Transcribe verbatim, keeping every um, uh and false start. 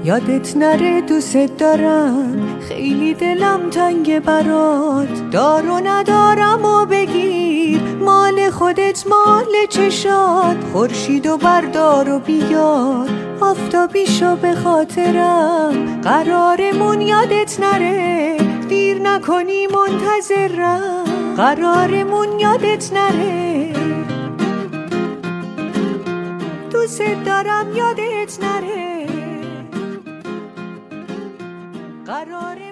یادت نره دوست دارم، خیلی دلم تنگ برات. دار و ندارم و بگیر، مال خودت مال چشات. خورشید و بردار و بیار، آفتابی شو به خاطرم. قرارمون یادت نره، دیر نکنی منتظرم. قرارمون یادت نره، دوست دارم یادت نره. قرار